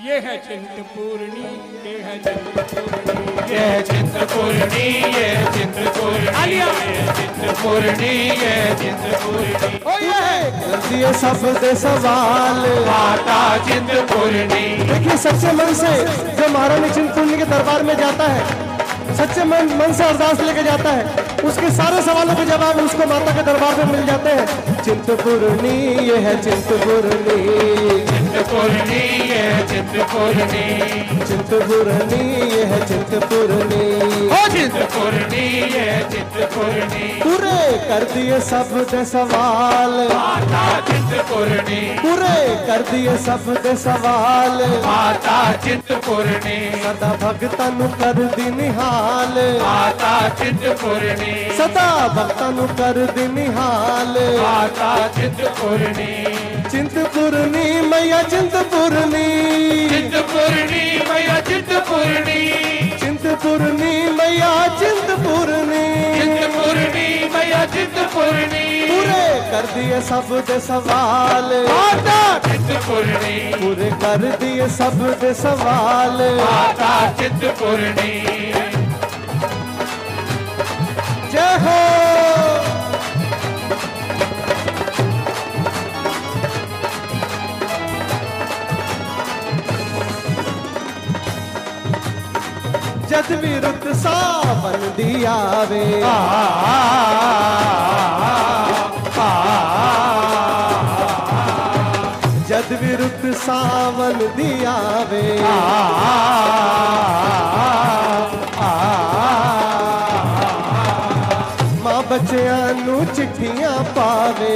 ये है चिंतपूर्णी, ये है चिंतपूर्णी, ये है चिंतपूर्णी, ये है चिंतपूर्णी, ये है चिंतपूर्णी, ये है चिंतपूर्णी। करती है सब दे सवाल माता चिंतपूर्णी। देखिए सच्चे मन से जो महारानी चिंतपूर्णी के दरबार में जाता है, सच्चे मन से अरदास लेके जाता है, उसके सारे सवालों के जवाब उसको माता के दरबार में मिल जाते हैं। चिंतपूर्णी ये है चिंतपूर्णी, चिंतपूर्णी ये है चिंतपूर्णी, चिंतपूर्णी ये है चिंतपूर्णी, ओ चिंतपूर्णी ये है चिंतपूर्णी। पूरे कर दिए सब दे सवाल माता चिंतपूर्णी, पूरे कर दिए सब दे सवाल माता चिंतपूर्णी, सदा भगतन कर दी निहाल, माता चिंतपूर्णी, सदा भक्तन कर दी निहाल, माता चिंतपूर्णी, चिंतपूर्णी मैया चिंतपूर्णी, चिंतपूर्णी मैया चिंतपूर्णी, चिंतपूर्णी मैया चिंतपूर्णी, चिंतपूर्णी मैया चिंतपूर्णी। पूरे कर दिए सब दे सवाल माता चिंतपूर्णी, पूरे कर दिए सब दे सवाल माता चिंतपूर्णी। जय हो। जद भी रुत सावन दियावे जद भी रुत सावन दियावे मां बच्चियां नू चिट्ठियां पावे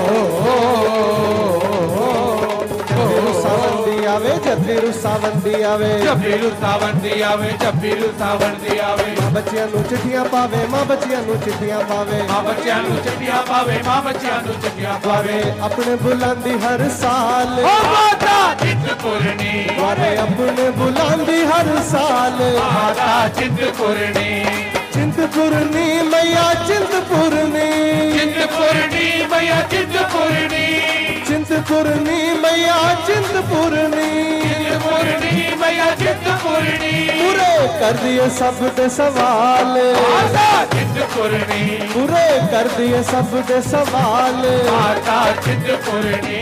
सावन दियावे जब भी रुत सावन दियावे, जब भी रुत सावन दियावे, जब भी रुत सावन दियावे। मां बच्चियां नू चिट्ठियां पावे, मां बच्चियां नू चिट्ठियां पावे, मां बच्चियां नू चिट्ठियां पावे, मां बच्चियां नू चिट्ठियां पावे। अपने बुलांदी हर साल ओ माता चिंतपूर्णी, द्वारे अपने बुलांदी हर साल माता चिंतपूर्णी, चिंतपूर्णी मैया चिंतपूर्णी, चिंतपूर्णी मैया चिंतपूर्णी, चिंतपूर्णी मैया चिंतपूर्णी, चिंतपूर्णी मैया चिंतपूर्णी। पूरे कर दिए सब दे सवाल माता चिंतपूर्णी, पूरे कर दिए सब दे सवाल माता चिंतपूर्णी।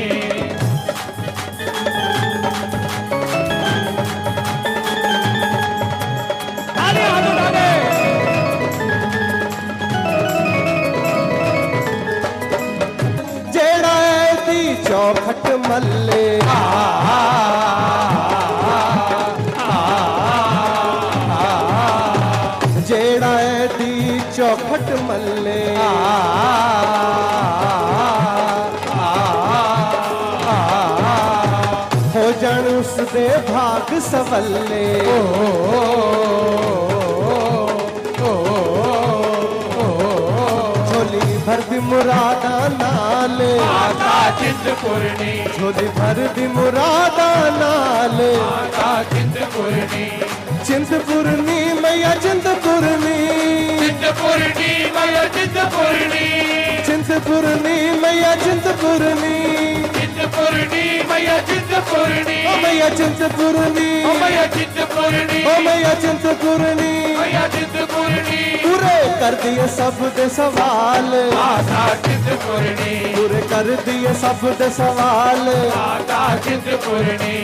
जेड़ा दी चौखट मल्ले जेड़ा दी चौखट मल्ले हो जान उसदे भाग सवल्ले झोली भर दी मुरादा नाल माता चिंतपूर्णी, झोली भर दी मुरादा नाल माता चिंतपूर्णी, चिंतपूर्णी मैया चिंतपूर्णी, चिंतपूर्णी मैया चिंतपूर्णी, चिंतपूर्णी मैया चिंतपूर्णी, चिंतपूर्णी मैया चिंतपूर्णी, ओ मैया चिंतपूर्णी, ओ मैया चिंतपूर्णी, ओ मैया चिंतपूर्णी, मैया चिंतपूर्णी। पूरे कर दिए सब दे सवाल माता चिंतपूर्णी, पूरे कर दिए सब दे सवाल माता चिंतपूर्णी।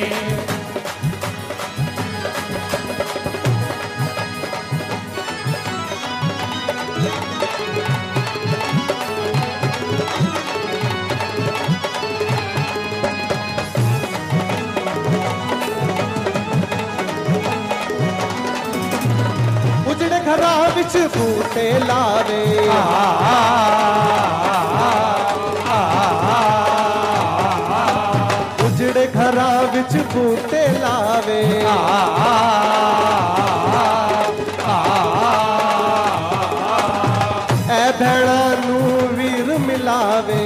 उजड़े घरा विच बूटे लावे उजड़े घरा विच बूटे लावे ऐ भैणा नू वीर मिलावे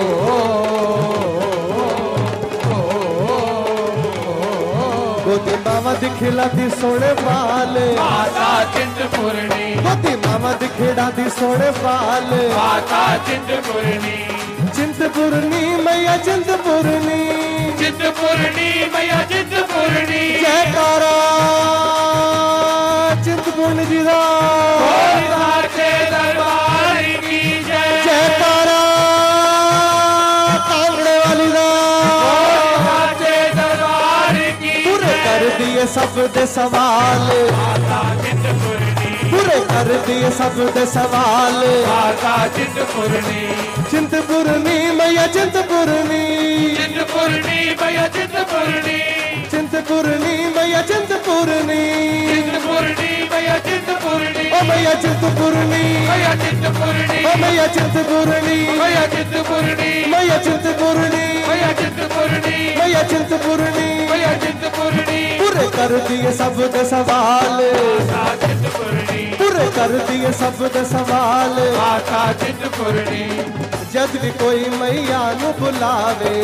गोदी मावा दिखला दी सोने बाल माता चिंतपूर्णी, गोदी मावा दिखला दी सोने बाल माता चिंतपूर्णी, चिंतपूर्णी मैया चिंतपूर्णी, चिंतपूर्णी मैया चिंतपूर्णी, दिए सब दे सवाल, माता चिंतपूर्णी, पूरे कर दिए सब दे सवाल। माता चिंतपूर्णी, चिंतपूर्णी मैया चिंतपूर्णी, चिंतपूर्णी मैया चिंतपूर्णी, चिंतपूर्णी मैया चिंतपूर्णी, चिंतपूर्णी मैया चिंतपूर्णी, ओ मैया चिंतपूर्णी, मैया चिंतपूर्णी, ओ मैया चिंतपूर्णी, मैया चिंतपूर्णी, मैया चिंतपूर्णी, मैया चिंतपूर्णी, मैया चिंतपूर्णी, मैया चिंतपूर्णी, पूरे कर दिए सब दे सवाल, माता चिंतपूर्णी, पूरे कर दिए सब दे सवाल। माता चिंतपूर्णी, जब भी कोई मैया नु बुलावे,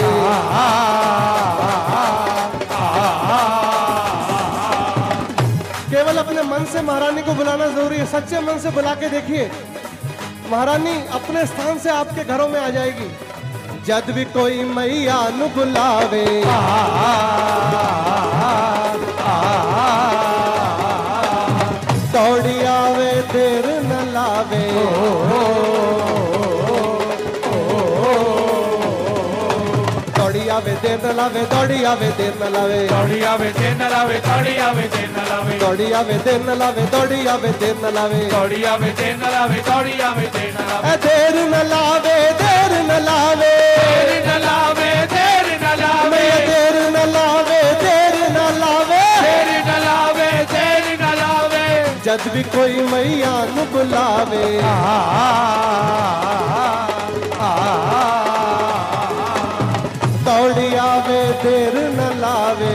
केवल अपने मन से महारानी को बुलाना जरूरी है। सच्चे मन से बुला के देखिए, महारानी अपने स्थान से आपके घरों में आ जाएगी। जब भी कोई मैया नु बुलावे, दौड़ी आवे देर न लावे, दौड़ी आवे देर न लावे, दौड़ी आवे देर न लावे, दौड़ी आवे देर न लावे, दौड़ी आवे देर न लावे, दौड़ी आवे देर न लावे, दौड़ी आवे देर न लावे, दौड़ी आवे देर न लावे, दौड़ी आवे देर न लावे, देर न लावे, देर न लावे, देर न लावे, देर न लावे, देर न लावे, देर न लावे, देर न लावे, देर न लावे, जब भी कोई मैया नु बुलावे, दौड़ी आवे देर न लावे।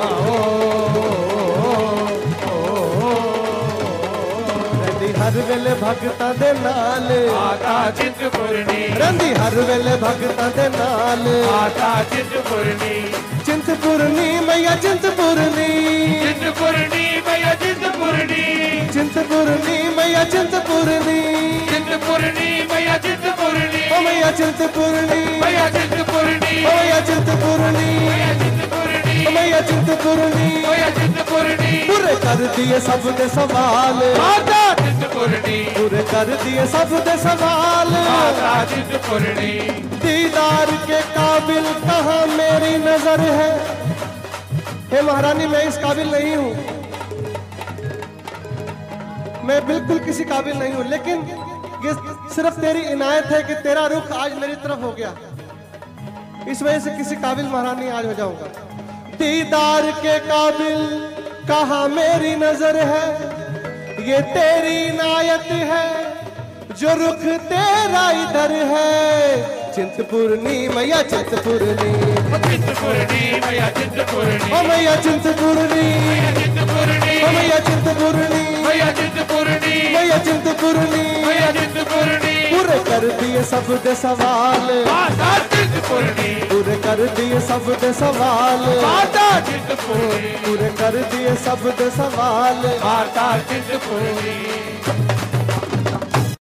रंदी हर वेले भगतां दे नाल, माता चिंतपूर्णी, रंदी हर वेले भगतां दे नाल, माता चिंतपूर्णी, चिंतपूर्णी मैया चिंतपूर्णी, चिंतपूर्णी मैया चिंतपूर्णी, चिंतपूर्णी मैया चिंतपूर्णी, चिंतपूर्णी मैया चिंतपूर्णी, ओ मैया चिंतपूर्णी, मैया चिंतपूर्णी, ओ मैया चिंतपूर्णी, मैया चिंतपूर्णी, ओ मैया चिंतपूर्णी, मैया चिंतपूर्णी, पूरे कर दिए सब दे सवाल, माता चिंतपूर्णी, पूरे कर दिए सब दे सवाल। माता चिंतपूर्णी, दीदार के काबिल कहाँ मेरी नजर है, हे महारानी मैं इस काबिल नहीं हूँ, मैं बिल्कुल किसी काबिल नहीं हूँ, लेकिन ये सिर्फ तेरी इनायत है कि तेरा रुख आज मेरी तरफ हो गया, इस वजह से किसी काबिल महारानी आज हो जाऊंगा। दीदार के काबिल कहाँ मेरी नजर है, ये तेरी इनायत है जो रुख तेरा इधर है। चिंतपूर्णी मैया चिंतपूर्णी, चिंतपूर्णी मैया चिंतपूर्णी, ओ मैया चिंतपूर्णी, चिंतपूर्णी, ओ मैया चिंतपूर्णी, मैया चिंतपूर्णी, मैया चिंतपूर्णी, मैया चिंतपूर्णी, पूरे कर दिए सब दे सवाल, माता चिंतपूर्णी, पूरे कर दिए सब दे सवाल, माता चिंतपूर्णी, पूरे कर दिए सब दे सवाल। माता चिंतपूर्णी।